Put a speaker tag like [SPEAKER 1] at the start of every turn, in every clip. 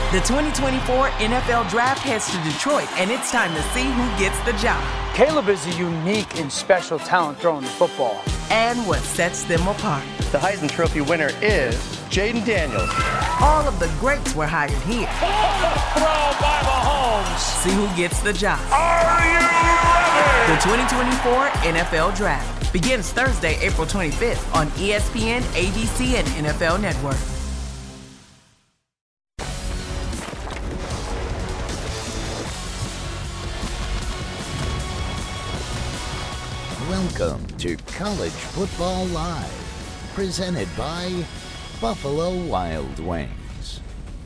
[SPEAKER 1] The 2024 NFL Draft heads to Detroit, and it's time to see who gets the job.
[SPEAKER 2] Caleb is a unique and special talent throwing the football.
[SPEAKER 1] And what sets them apart.
[SPEAKER 3] The Heisman Trophy winner is Jaden Daniels.
[SPEAKER 1] All of the greats were hired here.
[SPEAKER 4] Throw by Mahomes.
[SPEAKER 1] See who gets the job.
[SPEAKER 4] Are you ready?
[SPEAKER 1] The 2024 NFL Draft begins Thursday, April 25th on ESPN, ABC, and NFL Network.
[SPEAKER 5] Welcome to College Football Live, presented by Buffalo Wild Wings.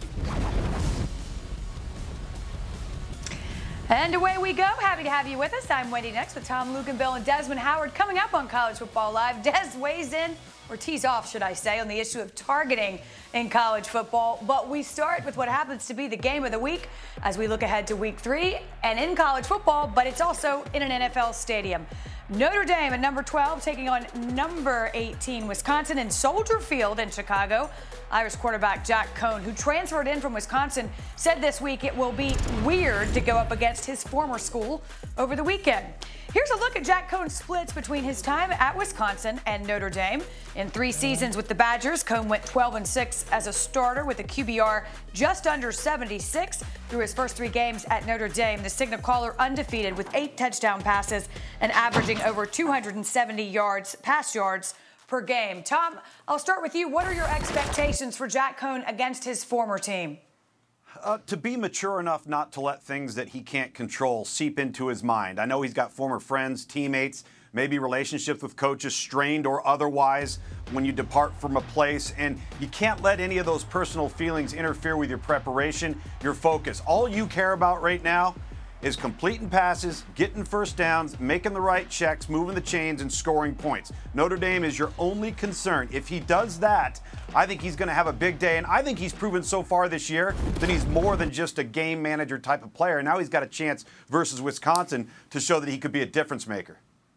[SPEAKER 6] And away we go. Happy to have you with us. I'm Wendy Next with Tom Luginbill and Desmond Howard. Coming up on College Football Live, Des weighs in, or tees off, should I say, on the issue of targeting in college football. But we start with what happens to be the game of the week as we look ahead to week 3 and in college football, but it's also in an NFL stadium. Notre Dame at number 12 taking on number 18 Wisconsin in Soldier Field in Chicago. Irish quarterback Jack Cohn, who transferred in from Wisconsin, said this week it will be weird to go up against his former school over the weekend. Here's a look at Jack Cohn's splits between his time at Wisconsin and Notre Dame. In 3 seasons with the Badgers, Cohn went 12-6 as a starter with a QBR just under 76. Through his first 3 games at Notre Dame, the Signal Caller undefeated with 8 touchdown passes and averaging over 270 pass yards per game. Tom, I'll start with you. What are your expectations for Jack Cohn against his former team?
[SPEAKER 7] To be mature enough not to let things that he can't control seep into his mind. I know he's got former friends, teammates, maybe relationships with coaches, strained or otherwise, when you depart from a place, and you can't let any of those personal feelings interfere with your preparation, your focus. All you care about right now is completing passes, getting first downs, making the right checks, moving the chains, and scoring points. Notre Dame is your only concern. If he does that, I think he's going to have a big day, and I think he's proven so far this year that he's more than just a game manager type of player. Now he's got a chance versus Wisconsin to show that he could be a difference maker.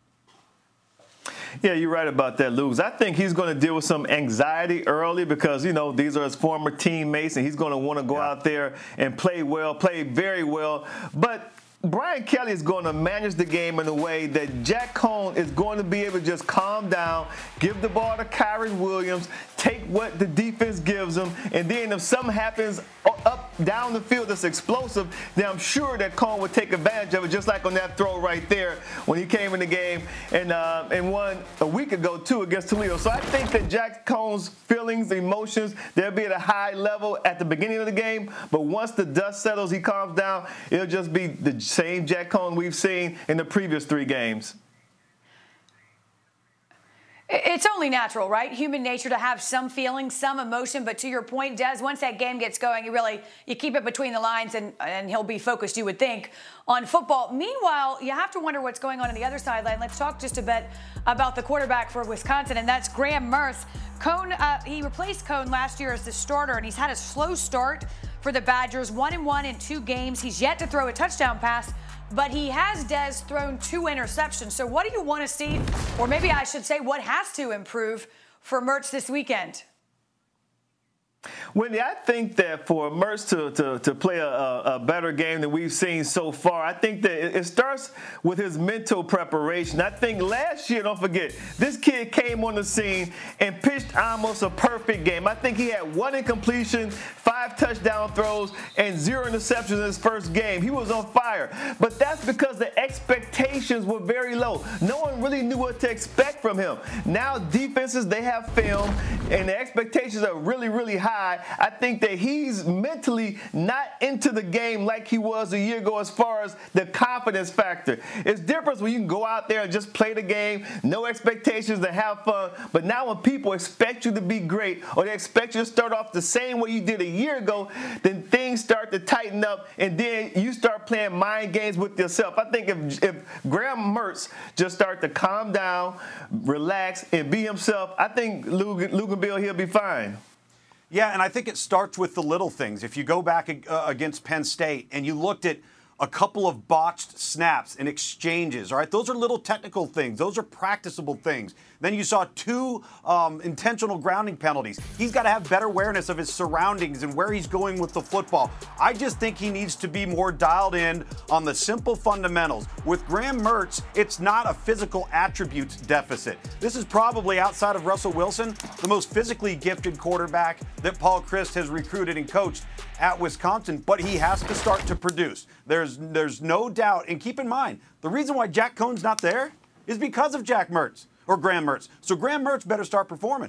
[SPEAKER 8] Yeah, you're right about that, Luke. I think he's going to deal with some anxiety early because, you know, these are his former teammates, and he's going to want to go out there and play well, play very well. But Brian Kelly is going to manage the game in a way that Jack Cohn is going to be able to just calm down, give the ball to Kyren Williams, take what the defense gives him, and then if something happens up down the field that's explosive, then I'm sure that Cohn would take advantage of it, just like on that throw right there when he came in the game and won a week ago, too, against Toledo. So I think that Jack Cohn's feelings, emotions, they'll be at a high level at the beginning of the game, but once the dust settles, he calms down, it'll just be the same Jack Cohn we've seen in the previous 3 games.
[SPEAKER 6] It's only natural, right? Human nature to have some feeling, some emotion. But to your point, Des, once that game gets going, you keep it between the lines and he'll be focused, you would think, on football. Meanwhile, you have to wonder what's going on the other sideline. Let's talk just a bit about the quarterback for Wisconsin, and that's Graham Mertz. Cohn, he replaced Cohn last year as the starter, and he's had a slow start for the Badgers, 1-1 in 2 games. He's yet to throw a touchdown pass, but he has, Des, thrown 2 interceptions. So what do you want to see, or maybe I should say what has to improve for Mertz this weekend?
[SPEAKER 8] Wendy, I think that for Mertz to play a better game than we've seen so far, I think that it starts with his mental preparation. I think last year, don't forget, this kid came on the scene and pitched almost a perfect game. I think he had 1 incompletion, 5 touchdown throws, and 0 interceptions in his first game. He was on fire. But that's because the expectations were very low. No one really knew what to expect from him. Now defenses, they have film, and the expectations are really, really high. I think that he's mentally not into the game like he was a year ago as far as the confidence factor. It's different when you can go out there and just play the game, no expectations, to have fun. But now when people expect you to be great, or they expect you to start off the same way you did a year ago, then things start to tighten up, and then you start playing mind games with yourself. I think if Graham Mertz just start to calm down, relax, and be himself, I think Luginbill, he'll be fine.
[SPEAKER 7] Yeah, and I think it starts with the little things. If you go back against Penn State and you looked at a couple of botched snaps and exchanges, all right? Those are little technical things. Those are practicable things. Then you saw 2 intentional grounding penalties. He's got to have better awareness of his surroundings and where he's going with the football. I just think he needs to be more dialed in on the simple fundamentals. With Graham Mertz, it's not a physical attributes deficit. This is probably, outside of Russell Wilson, the most physically gifted quarterback that Paul Chryst has recruited and coached at Wisconsin, but he has to start to produce. There's no doubt, and keep in mind, the reason why Jack Cohn's not there is because of Jack Mertz or Graham Mertz. So Graham Mertz better start performing.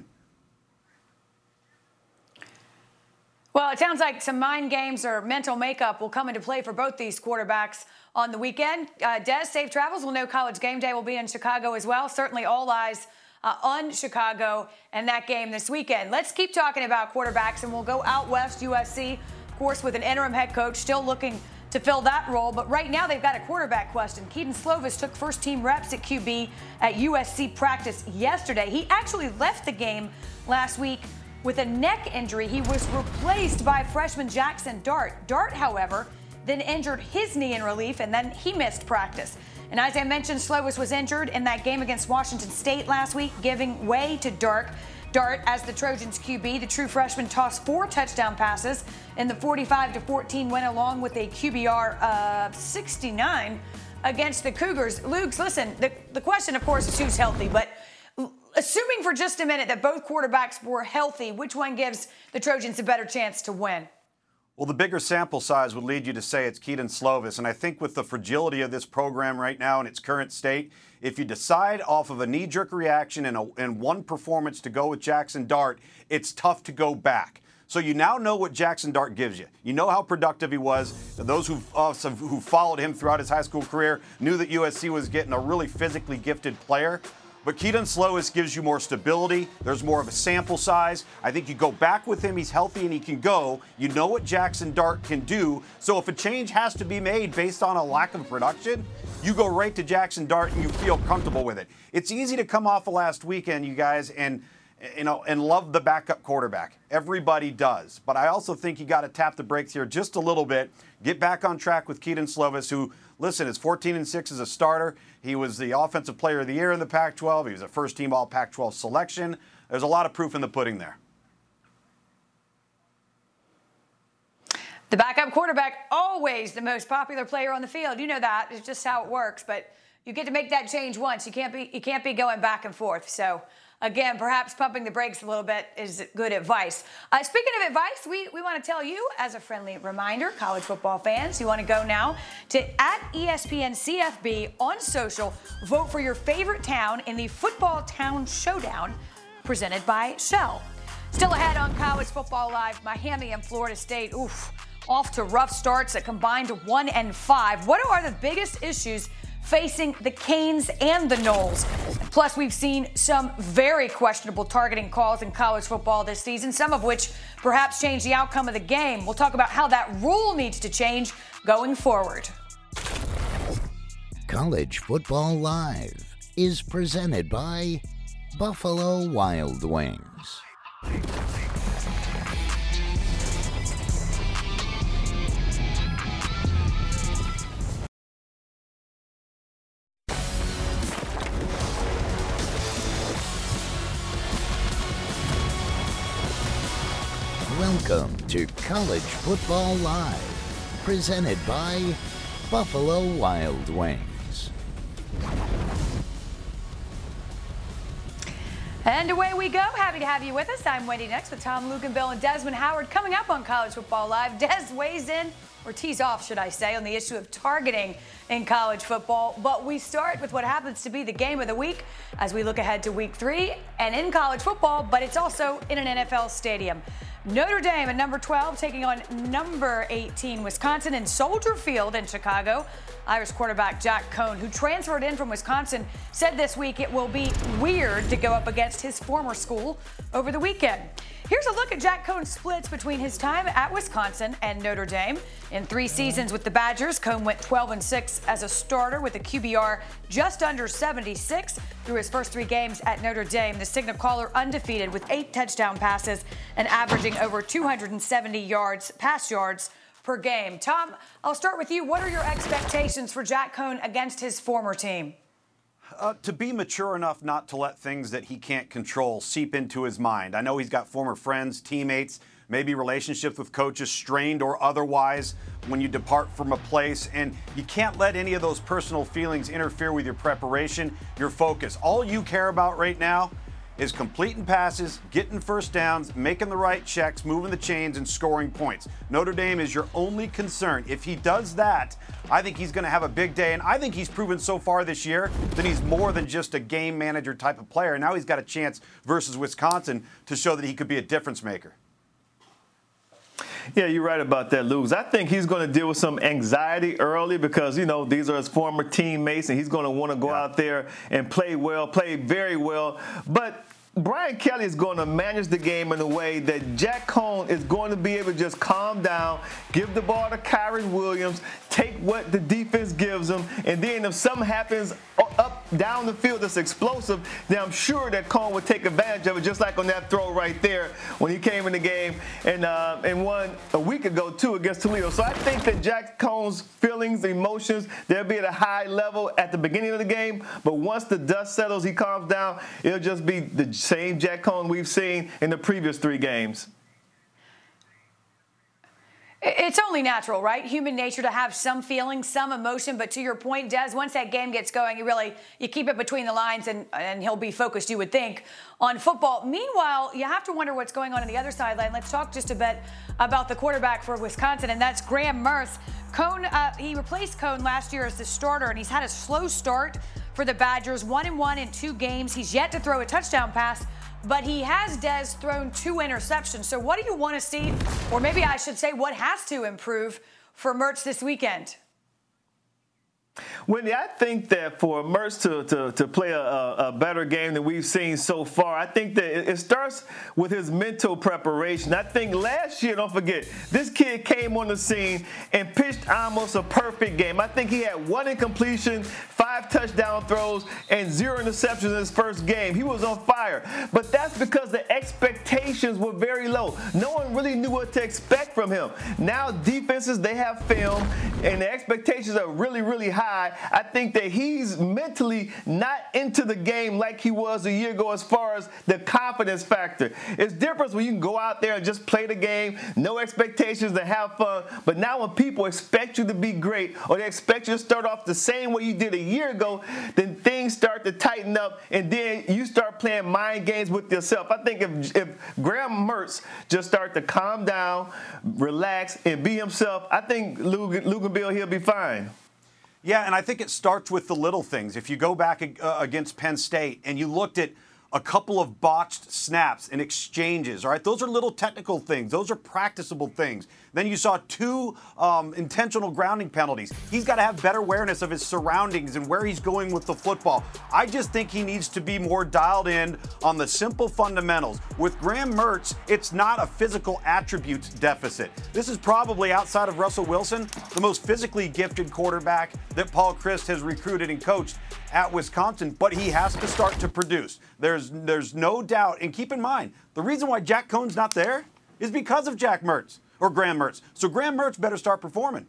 [SPEAKER 6] Well, it sounds like some mind games or mental makeup will come into play for both these quarterbacks on the weekend. Des, safe travels. We'll know College Game Day will be in Chicago as well. Certainly all eyes on Chicago and that game this weekend. Let's keep talking about quarterbacks, and we'll go out west, USC, of course, with an interim head coach still looking to fill that role. But right now they've got a quarterback question. Kedon Slovis took first-team reps at QB at USC practice yesterday. He actually left the game last week with a neck injury. He was replaced by freshman Jackson Dart. Dart, however, then injured his knee in relief, and then he missed practice. And as I mentioned, Slovis was injured in that game against Washington State last week, giving way to Dart. Dart, as the Trojans QB, the true freshman tossed 4 touchdown passes in the 45-14 win, along with a QBR of 69 against the Cougars. Luke, listen, the question, of course, is who's healthy, but assuming for just a minute that both quarterbacks were healthy, which one gives the Trojans a better chance to win?
[SPEAKER 7] Well, the bigger sample size would lead you to say it's Kedon Slovis. And I think with the fragility of this program right now in its current state, if you decide off of a knee-jerk reaction and one performance to go with Jackson Dart, it's tough to go back. So you now know what Jackson Dart gives you. You know how productive he was. Those who followed him throughout his high school career knew that USC was getting a really physically gifted player. But Kedon Slovis gives you more stability. There's more of a sample size. I think you go back with him. He's healthy and he can go. You know what Jackson Dart can do. So if a change has to be made based on a lack of production, you go right to Jackson Dart and you feel comfortable with it. It's easy to come off of last weekend, you guys, and love the backup quarterback. Everybody does. But I also think you got to tap the brakes here just a little bit. Get back on track with Kedon Slovis, who, listen, is 14-6 as a starter. He was the Offensive Player of the Year in the Pac-12. He was a first-team All-Pac-12 selection. There's a lot of proof in the pudding there.
[SPEAKER 6] The backup quarterback, always the most popular player on the field. You know that. It's just how it works. But you get to make that change once. You can't be going back and forth. So, again, perhaps pumping the brakes a little bit is good advice. Speaking of advice, we want to tell you, as a friendly reminder, college football fans, you want to go now to @ESPNCFB on social. Vote for your favorite town in the Football Town Showdown presented by Shell. Still ahead on College Football Live, Miami and Florida State, off to rough starts, a combined 1-5. What are the biggest issues facing the Canes and the Noles? Plus, we've seen some very questionable targeting calls in college football this season, some of which perhaps change the outcome of the game. We'll talk about how that rule needs to change going forward.
[SPEAKER 5] College Football Live is presented by Buffalo Wild Wings. Welcome to College Football Live, presented by Buffalo Wild Wings.
[SPEAKER 6] And away we go. Happy to have you with us. I'm Wendy Next with Tom Luginbill and Desmond Howard. Coming up on College Football Live, Des weighs in, or tees off, should I say, on the issue of targeting in college football. But we start with what happens to be the game of the week as we look ahead to week 3 and in college football, but it's also in an NFL stadium. Notre Dame at number 12 taking on number 18 Wisconsin in Soldier Field in Chicago. Irish quarterback Jack Cohn, who transferred in from Wisconsin, said this week it will be weird to go up against his former school over the weekend. Here's a look at Jack Cohn's splits between his time at Wisconsin and Notre Dame. In 3 seasons with the Badgers, Cohn went 12-6 as a starter with a QBR just under 76. Through his first 3 games at Notre Dame, the Signal Caller undefeated with 8 touchdown passes and averaging over 270 pass yards per game. Tom, I'll start with you. What are your expectations for Jack Coan against his former team?
[SPEAKER 7] To be mature enough not to let things that he can't control seep into his mind. I know he's got former friends, teammates, maybe relationships with coaches, strained or otherwise, when you depart from a place, and you can't let any of those personal feelings interfere with your preparation, your focus. All you care about right now is completing passes, getting first downs, making the right checks, moving the chains, and scoring points. Notre Dame is your only concern. If he does that, I think he's going to have a big day, and I think he's proven so far this year that he's more than just a game manager type of player. Now he's got a chance versus Wisconsin to show that he could be a difference maker.
[SPEAKER 8] Yeah, you're right about that, Luke. I think he's going to deal with some anxiety early because, these are his former teammates, and he's going to want to go out there and play well, play very well. But Brian Kelly is going to manage the game in a way that Jack Coan is going to be able to just calm down, give the ball to Kyren Williams, take what the defense gives him, and then if something happens up down the field that's explosive, then I'm sure that Coan would take advantage of it, just like on that throw right there when he came in the game and won a week ago, too, against Toledo. So I think that Jack Coan's feelings, emotions, they'll be at a high level at the beginning of the game, but once the dust settles, he calms down, it'll just be the same Jack Coan we've seen in the previous 3 games.
[SPEAKER 6] It's only natural, right? Human nature to have some feelings, some emotion. But to your point, Des, once that game gets going, you keep it between the lines and he'll be focused, you would think, on football. Meanwhile, you have to wonder what's going on the other sideline. Let's talk just a bit about the quarterback for Wisconsin, and that's Graham Mertz. Coan, he replaced Coan last year as the starter, and he's had a slow start for the Badgers, 1-1 in 2 games. He's yet to throw a touchdown pass, but he has, Des, thrown 2 interceptions. So what do you want to see, or maybe I should say what has to improve for Mertz this weekend?
[SPEAKER 8] Wendy, I think that for Mertz to play a better game than we've seen so far, I think that it starts with his mental preparation. I think last year, don't forget, this kid came on the scene and pitched almost a perfect game. I think he had 1 incompletion, 5 touchdown throws, and 0 interceptions in his first game. He was on fire. But that's because the expectations were very low. No one really knew what to expect from him. Now defenses, they have film, and the expectations are really, really high. I think that he's mentally not into the game like he was a year ago as far as the confidence factor. It's different when you can go out there and just play the game, no expectations, to have fun. But now when people expect you to be great, or they expect you to start off the same way you did a year ago, then things start to tighten up, and then you start playing mind games with yourself. I think if Graham Mertz just start to calm down, relax, and be himself, I think Luke and Bill, he'll be fine.
[SPEAKER 7] Yeah, and I think it starts with the little things. If you go back against Penn State and you looked at a couple of botched snaps and exchanges, all right? Those are little technical things. Those are practicable things. Then you saw 2 intentional grounding penalties. He's got to have better awareness of his surroundings and where he's going with the football. I just think he needs to be more dialed in on the simple fundamentals. With Graham Mertz, it's not a physical attributes deficit. This is probably, outside of Russell Wilson, the most physically gifted quarterback that Paul Chryst has recruited and coached at Wisconsin, but he has to start to produce. There's no doubt, and keep in mind, the reason why Jack Coan's not there is because of Jack Mertz, or Graham Mertz. So Graham Mertz better start performing.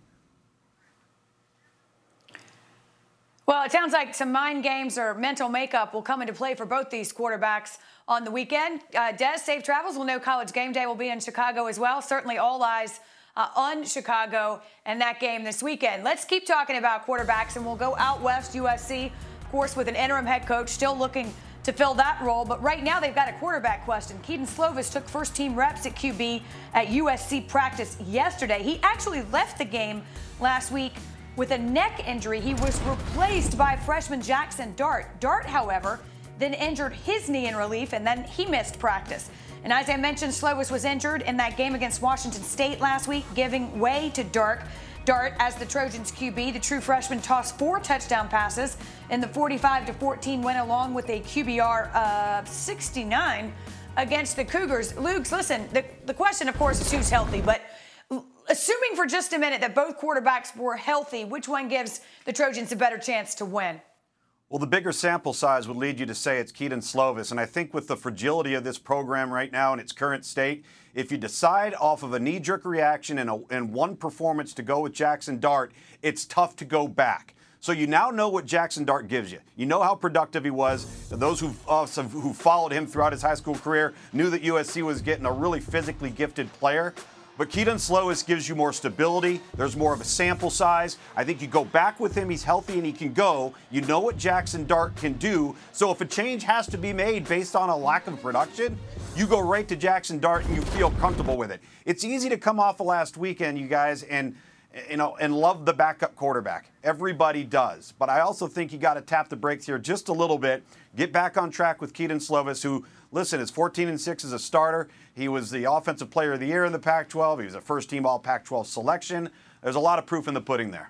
[SPEAKER 6] Well, it sounds like some mind games or mental makeup will come into play for both these quarterbacks on the weekend. Des, safe travels. We'll know College Game Day will be in Chicago as well. Certainly all eyes on Chicago and that game this weekend. Let's keep talking about quarterbacks, and we'll go out west, USC, of course, with an interim head coach still looking to fill that role. But right now they've got a quarterback question. Kedon Slovis took first-team reps at QB at USC practice yesterday. He actually left the game last week with a neck injury. He was replaced by freshman Jackson Dart. Dart, however, then injured his knee in relief, and then he missed practice. And as I mentioned, Slovis was injured in that game against Washington State last week, giving way to Dart. As the Trojans QB, the true freshman tossed 4 touchdown passes in the 45-14 win, along with a QBR of 69 against the Cougars. Luke, listen, the question, of course, is who's healthy, but assuming for just a minute that both quarterbacks were healthy, which one gives the Trojans a better chance to win?
[SPEAKER 7] Well, the bigger sample size would lead you to say it's Kedon Slovis. And I think with the fragility of this program right now in its current state, if you decide off of a knee-jerk reaction and one performance to go with Jackson Dart, it's tough to go back. So you now know what Jackson Dart gives you. You know how productive he was. Those who followed him throughout his high school career knew that USC was getting a really physically gifted player. But Kedon Slovis gives you more stability. There's more of a sample size. I think you go back with him. He's healthy and he can go. You know what Jackson Dart can do. So if a change has to be made based on a lack of production, you go right to Jackson Dart and you feel comfortable with it. It's easy to come off of last weekend, you guys, and love the backup quarterback. Everybody does. But I also think you got to tap the brakes here just a little bit. Get back on track with Kedon Slovis, who, listen, is 14-6 as a starter. He was the Offensive Player of the Year in the Pac-12. He was a first-team All-Pac-12 selection. There's a lot of proof in the pudding there.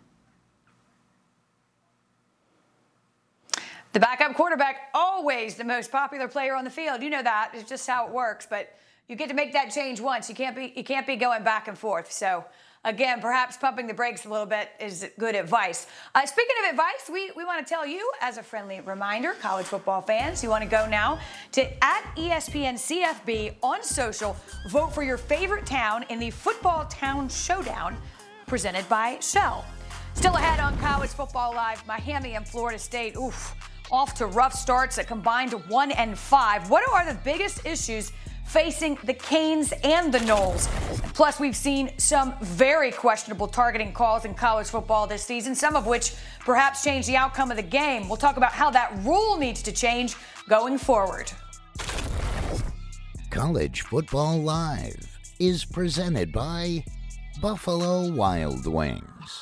[SPEAKER 6] The backup quarterback, always the most popular player on the field. You know that. It's just how it works. But you get to make that change once. You can't be going back and forth. So, again, perhaps pumping the brakes a little bit is good advice. Speaking of advice, we want to tell you, as a friendly reminder, college football fans, you want to go now to @ESPNCFB on social. Vote for your favorite town in the Football Town Showdown presented by Shell. Still ahead on College Football Live, Miami and Florida State, off to rough starts at combined 1-5. What are the biggest issues facing the Canes and the Noles? Plus, we've seen some very questionable targeting calls in college football this season, some of which perhaps change the outcome of the game. We'll talk about how that rule needs to change going forward.
[SPEAKER 5] College Football Live is presented by Buffalo Wild Wings.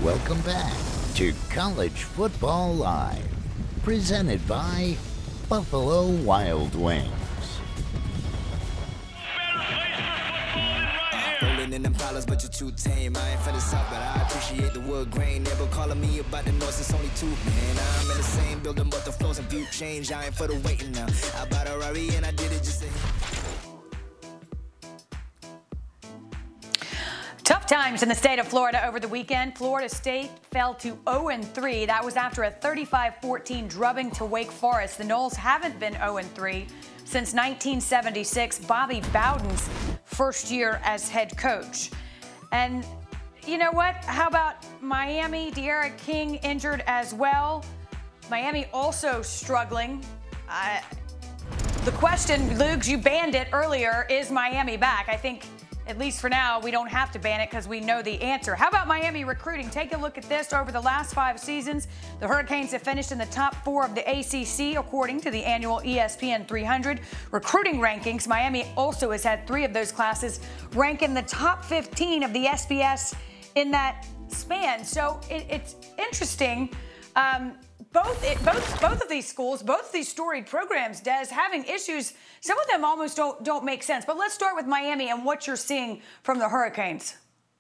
[SPEAKER 5] Welcome back to College Football Live, presented by Buffalo Wild Wings.
[SPEAKER 9] Rolling in them dollars, but you're too tame. I ain't for the south, but I appreciate the wood grain. Never calling me about the north, it's only two, man. I'm in the same building, but the flows and view change. I ain't for the waiting now. I bought a Rari and I did it just to...
[SPEAKER 6] Tough times in the state of Florida over the weekend. Florida State fell to 0-3. That was after a 35-14 drubbing to Wake Forest. The Noles haven't been 0-3 since 1976, Bobby Bowden's first year as head coach. And you know what? How about Miami? De'Ara King injured as well. Miami also struggling. The question, Lugs, you banned it earlier, is Miami back? I think, at least for now, we don't have to ban it because we know the answer. How about Miami recruiting? Take a look at this. Over the last 5 seasons, the Hurricanes have finished in the top 4 of the ACC, according to the annual ESPN 300 recruiting rankings. Miami also has had 3 of those classes rank in the top 15 of the SBS in that span. So it's interesting. Both of these schools, both of these storied programs, Des, having issues. Some of them almost don't make sense. But let's start with Miami and what you're seeing from the Hurricanes.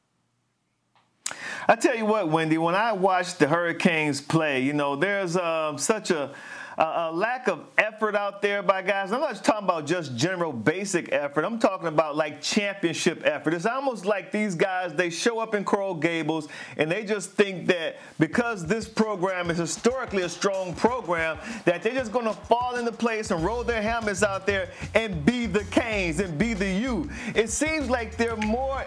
[SPEAKER 8] I tell you what, Wendy, when I watch the Hurricanes play, there's such a lack of effort out there by guys. I'm not just talking about just general basic effort. I'm talking about like championship effort. It's almost like these guys, they show up in Coral Gables and they just think that because this program is historically a strong program, that they're just going to fall into place and roll their helmets out there and be the Canes and be the U. It seems like they're more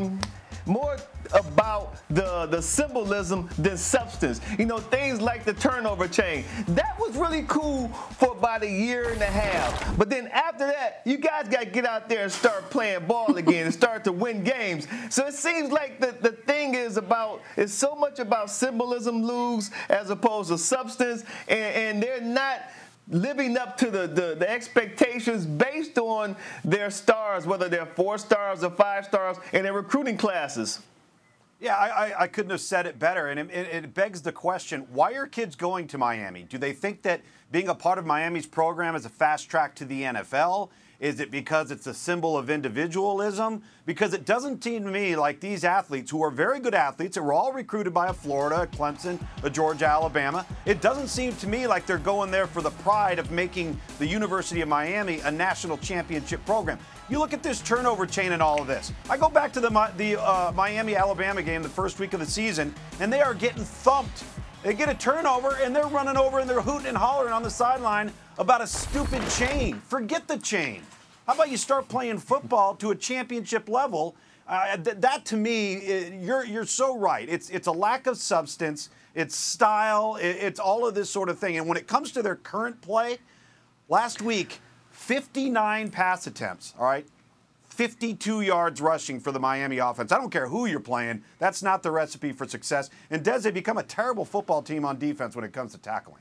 [SPEAKER 8] about the symbolism than substance. Things like the turnover chain. That was really cool for about a year and a half. But then after that, you guys got to get out there and start playing ball again and start to win games. So it seems like the thing is so much about symbolism, Lugs, as opposed to substance, and they're not living up to the expectations based on their stars, whether they're 4 stars or 5 stars in their recruiting classes.
[SPEAKER 7] Yeah, I couldn't have said it better. And it begs the question, why are kids going to Miami? Do they think that being a part of Miami's program is a fast track to the NFL? Is it because it's a symbol of individualism? Because it doesn't seem to me like these athletes, who are very good athletes, and were all recruited by a Florida, a Clemson, a Georgia, Alabama, it doesn't seem to me like they're going there for the pride of making the University of Miami a national championship program. You look at this turnover chain and all of this. I go back to the Miami-Alabama game the first week of the season, and they are getting thumped. They get a turnover, and they're running over, and they're hooting and hollering on the sideline about a stupid chain. Forget the chain. How about you start playing football to a championship level? That to me, you're so right. It's a lack of substance. It's style. It's all of this sort of thing. And when it comes to their current play, last week, 59 pass attempts, all right? 52 yards rushing for the Miami offense. I don't care who you're playing. That's not the recipe for success. And Des, they become a terrible football team on defense when it comes to tackling.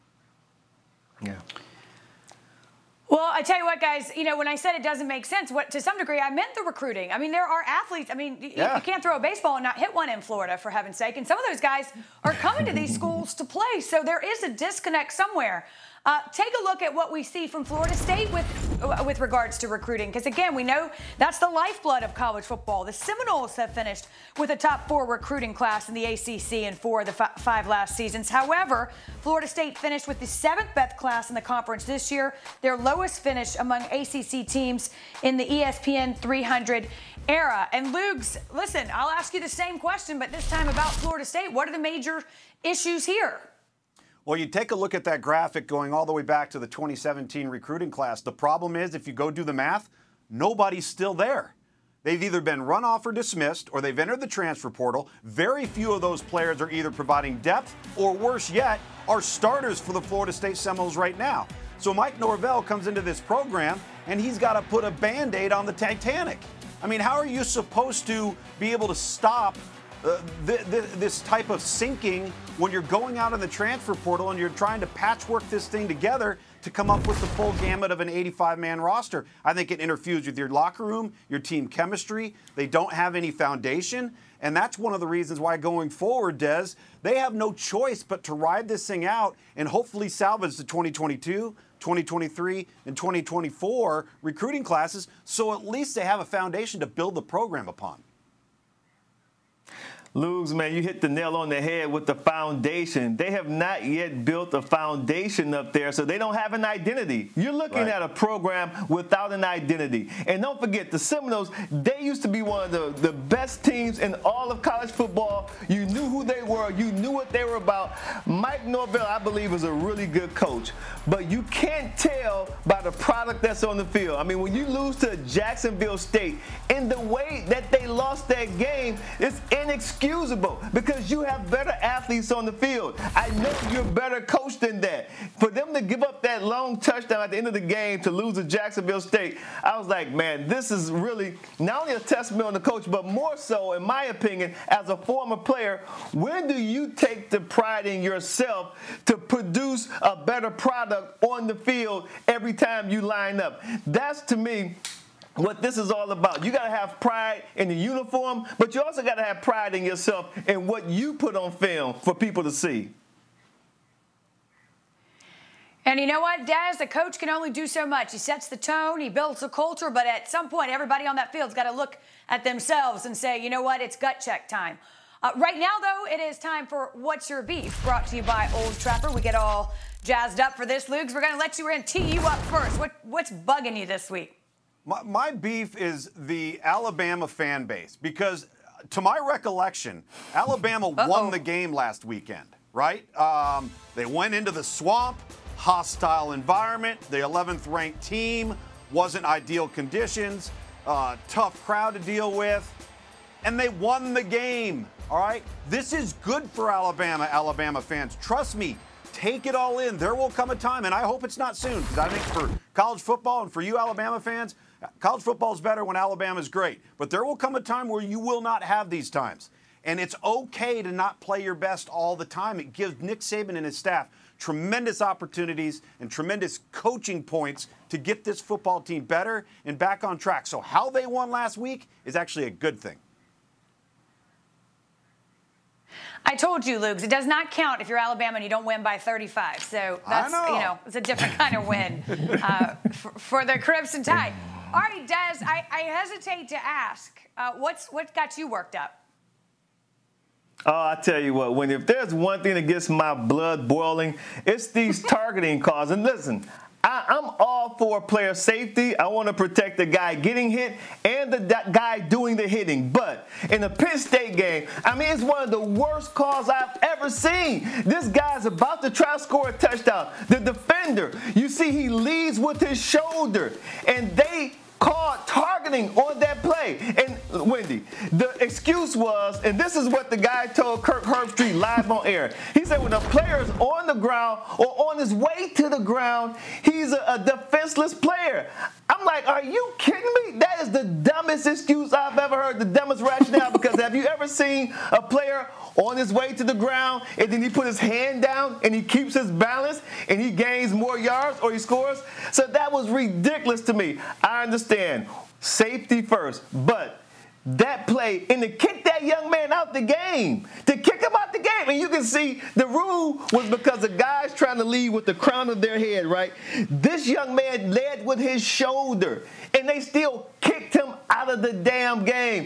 [SPEAKER 8] Yeah.
[SPEAKER 6] Well, I tell you what, guys, when I said it doesn't make sense, to some degree, I meant the recruiting. I mean, there are athletes. I mean, you can't throw a baseball and not hit one in Florida, for heaven's sake. And some of those guys are coming to these schools to play. So there is a disconnect somewhere. Take a look at what we see from Florida State with regards to recruiting, because again, we know that's the lifeblood of college football. The Seminoles have finished with a top 4 recruiting class in the ACC in 4 of the 5 last seasons. However, Florida State finished with the 7th best class in the conference this year, their lowest finish among ACC teams in the ESPN 300 era. And Lugs, listen, I'll ask you the same question, but this time about Florida State. What are the major issues here?
[SPEAKER 7] Well, you take a look at that graphic going all the way back to the 2017 recruiting class. The problem is, if you go do the math, nobody's still there. They've either been run off or dismissed, or they've entered the transfer portal. Very few of those players are either providing depth, or worse yet, are starters for the Florida State Seminoles right now. So Mike Norvell comes into this program, and he's got to put a Band-Aid on the Titanic. I mean, how are you supposed to be able to stop this type of sinking when you're going out in the transfer portal and you're trying to patchwork this thing together to come up with the full gamut of an 85-man roster? I think it interferes with your locker room, your team chemistry. They don't have any foundation. And that's one of the reasons why going forward, Des, they have no choice but to ride this thing out and hopefully salvage the 2022, 2023, and 2024 recruiting classes, so at least they have a foundation to build the program upon.
[SPEAKER 8] Lugs, man, you hit the nail on the head with the foundation. They have not yet built a foundation up there, so they don't have an identity. You're looking at a program without an identity. And don't forget, the Seminoles, they used to be one of the best teams in all of college football. You knew who they were. You knew what they were about. Mike Norvell, I believe, is a really good coach. But you can't tell by the product that's on the field. I mean, when you lose to Jacksonville State, in the way that they lost that game, it's inexcusable because you have better athletes on the field. I know you're a better coach than that. For them to give up that long touchdown at the end of the game to lose to Jacksonville State, I was like, man, this is really not only a testament on the coach, but more so, in my opinion, as a former player, when do you take the pride in yourself to produce a better product on the field every time you line up? That's, to me, what this is all about. You got to have pride in the uniform, but you also got to have pride in yourself and what you put on film for people to see.
[SPEAKER 6] And you know what, Daz? A coach can only do so much. He sets the tone, he builds a culture, but at some point, everybody on that field's got to look at themselves and say, you know what, it's gut check time. Right now, though, it is time for What's Your Beef, brought to you by Old Trapper. We get all jazzed up for this, Luke. We're going to tee you up first. What's bugging you this week?
[SPEAKER 7] My beef is the Alabama fan base because, to my recollection, Alabama won the game last weekend, right? They went into the swamp, hostile environment, the 11th ranked team, wasn't ideal conditions, tough crowd to deal with, and they won the game, all right? This is good for Alabama fans. Trust me. Take it all in. There will come a time, and I hope it's not soon, because I think for college football and for you Alabama fans, college football is better when Alabama is great. But there will come a time where you will not have these times. And it's okay to not play your best all the time. It gives Nick Saban and his staff tremendous opportunities and tremendous coaching points to get this football team better and back on track. So how they won last week is actually a good thing.
[SPEAKER 6] I told you, Luke, it does not count if you're Alabama and you don't win by 35. So that's, it's a different kind of win for the Crimson Tide. All right, Des, I hesitate to ask, what got you worked up?
[SPEAKER 8] Oh, I tell you what, if there's one thing that gets my blood boiling, it's these targeting calls. And listen, I'm all for player safety. I want to protect the guy getting hit and the guy doing the hitting. But in the Penn State game, I mean, it's one of the worst calls I've ever seen. This guy's about to try to score a touchdown. The defender, you see he leads with his shoulder, and they called targeting on that play. And Wendy, the excuse was, and this is what the guy told Kirk Herbstreit live on air. He said when a player is on the ground or on his way to the ground, he's a defenseless player. I'm like, are you kidding me? That is the dumbest excuse I've ever heard, the dumbest rationale, because have you ever seen a player on his way to the ground and then he put his hand down and he keeps his balance and he gains more yards or he scores? So that was ridiculous to me. I understand safety first, but that play and to kick that young man out the game, to kick him out the game, and you can see the rule was because the guy's trying to lead with the crown of their head, right? This young man led with his shoulder, and they still kicked him out of the damn game.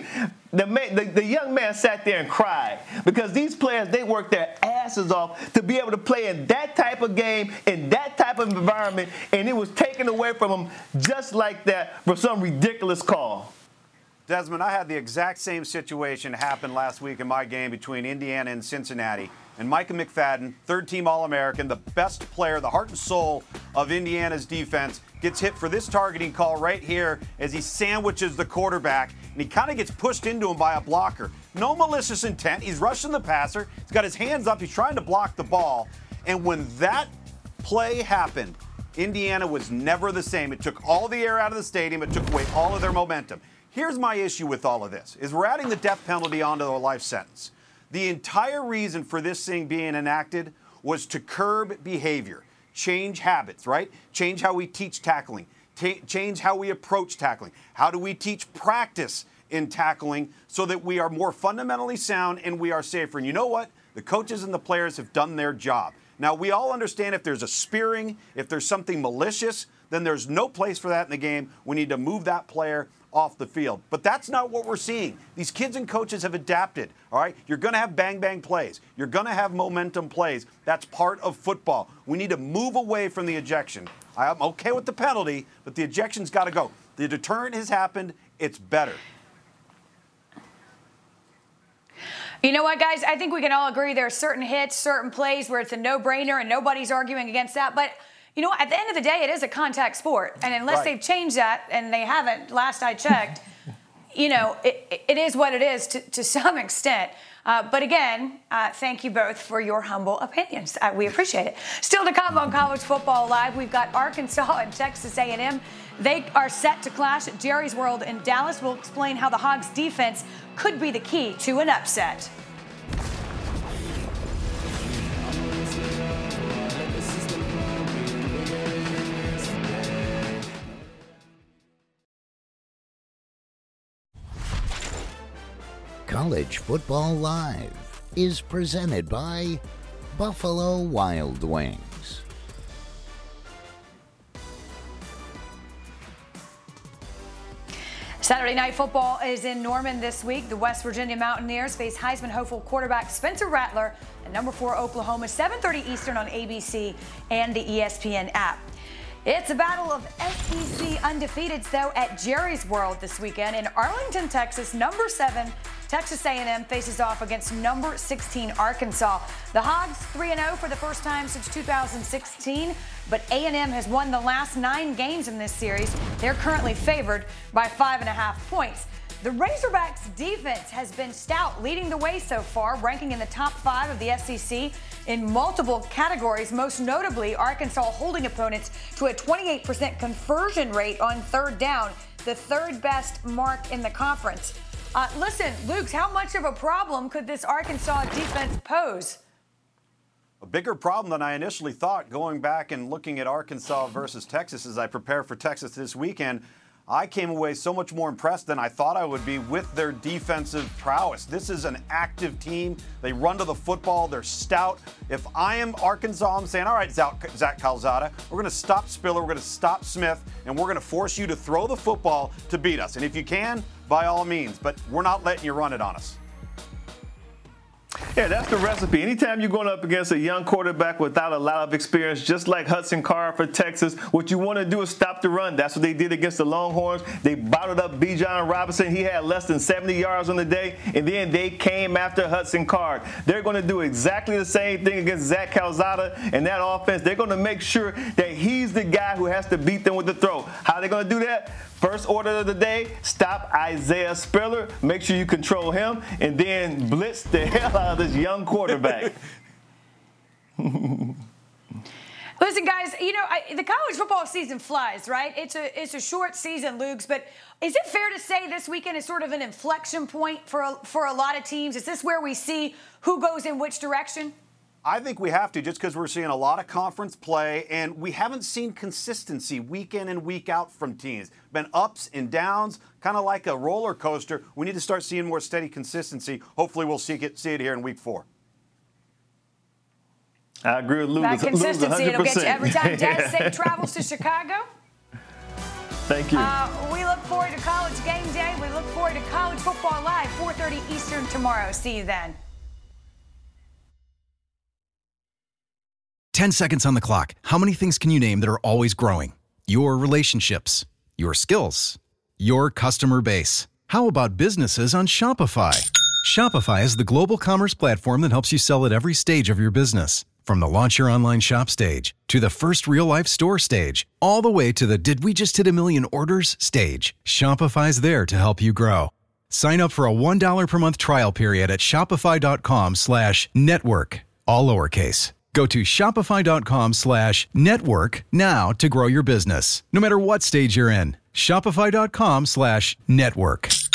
[SPEAKER 8] The young man sat there and cried because these players, they worked their asses off to be able to play in that type of game, in that type of environment, and it was taken away from them just like that for some ridiculous call.
[SPEAKER 7] Desmond, I had the exact same situation happen last week in my game between Indiana and Cincinnati. And Micah McFadden, third-team All-American, the best player, the heart and soul of Indiana's defense, gets hit for this targeting call right here as he sandwiches the quarterback, and he kind of gets pushed into him by a blocker. No malicious intent. He's rushing the passer. He's got his hands up. He's trying to block the ball. And when that play happened, Indiana was never the same. It took all the air out of the stadium. It took away all of their momentum. Here's my issue with all of this, is we're adding the death penalty onto the life sentence. The entire reason for this thing being enacted was to curb behavior, change habits, right? Change how we teach tackling, change how we approach tackling. How do we teach practice in tackling so that we are more fundamentally sound and we are safer. And you know what? The coaches and the players have done their job. Now, we all understand if there's a spearing, if there's something malicious, then there's no place for that in the game. We need to move that player off the field. But that's not what we're seeing. These kids and coaches have adapted, all right? You're going to have bang-bang plays. You're going to have momentum plays. That's part of football. We need to move away from the ejection. I'm okay with the penalty, but the ejection's got to go. The deterrent has happened. It's better.
[SPEAKER 6] You know what, guys? I think we can all agree there are certain hits, certain plays where it's a no-brainer and nobody's arguing against that. But you know, at the end of the day, it is a contact sport. And unless they've changed that, and they haven't, last I checked, you know, it is what it is to some extent. But again, thank you both for your humble opinions. We appreciate it. Still to come on College Football Live, we've got Arkansas and Texas A&M. They are set to clash at Jerry's World in Dallas. We'll explain how the Hogs' defense could be the key to an upset.
[SPEAKER 5] College Football Live is presented by Buffalo Wild Wings.
[SPEAKER 6] Saturday Night Football is in Norman this week. The West Virginia Mountaineers face Heisman hopeful quarterback Spencer Rattler and number 4 Oklahoma, 7:30 Eastern on ABC and the ESPN app. It's a battle of SEC undefeateds, though, at Jerry's World this weekend. In Arlington, Texas, number 7 Texas A&M faces off against number 16 Arkansas. The Hogs 3-0 for the first time since 2016, but A&M has won the last 9 games in this series. They're currently favored by 5.5 points. The Razorbacks' defense has been stout, leading the way so far, ranking in the top 5 of the SEC in multiple categories, most notably Arkansas holding opponents to a 28% conversion rate on third down, the third best mark in the conference. Listen, Luke, how much of a problem could this Arkansas defense pose?
[SPEAKER 7] A bigger problem than I initially thought, going back and looking at Arkansas versus Texas as I prepare for Texas this weekend. I came away so much more impressed than I thought I would be with their defensive prowess. This is an active team. They run to the football. They're stout. If I am Arkansas, I'm saying, all right, Zach Calzada, we're going to stop Spiller, we're going to stop Smith, and we're going to force you to throw the football to beat us. And if you can, by all means, but we're not letting you run it on us.
[SPEAKER 8] Yeah, that's the recipe. Anytime you're going up against a young quarterback without a lot of experience, just like Hudson Card for Texas, what you want to do is stop the run. That's what they did against the Longhorns. They bottled up Bijan Robinson. He had less than 70 yards on the day, and then they came after Hudson Card. They're going to do exactly the same thing against Zach Calzada and that offense. They're going to make sure that he's the guy who has to beat them with the throw. How are they going to do that? First order of the day, stop Isaiah Spiller. Make sure you control him, and then blitz the hell out of this young quarterback.
[SPEAKER 6] Listen, guys, you know, the college football season flies, right? It's a short season, Luke's, but is it fair to say this weekend is sort of an inflection point for a lot of teams? Is this where we see who goes in which direction?
[SPEAKER 7] I think we have to, just because we're seeing a lot of conference play, and we haven't seen consistency week in and week out from teams. Been ups and downs, kind of like a roller coaster. We need to start seeing more steady consistency. Hopefully we'll see it here in week 4.
[SPEAKER 8] I agree with Luke.
[SPEAKER 6] That consistency, it'll get you every time. Des, safe travels to Chicago.
[SPEAKER 8] Thank you.
[SPEAKER 6] We look forward to College Game Day. We look forward to College Football Live, 4:30 Eastern tomorrow. See you then.
[SPEAKER 10] 10 seconds on the clock. How many things can you name that are always growing? Your relationships, your skills, your customer base. How about businesses on Shopify? Shopify is the global commerce platform that helps you sell at every stage of your business. From the launch your online shop stage, to the first real-life store stage, all the way to the did we just hit a million orders stage. Shopify's there to help you grow. Sign up for a $1 per month trial period at shopify.com/network, all lowercase. Go to shopify.com/network now to grow your business, no matter what stage you're in. Shopify.com/network.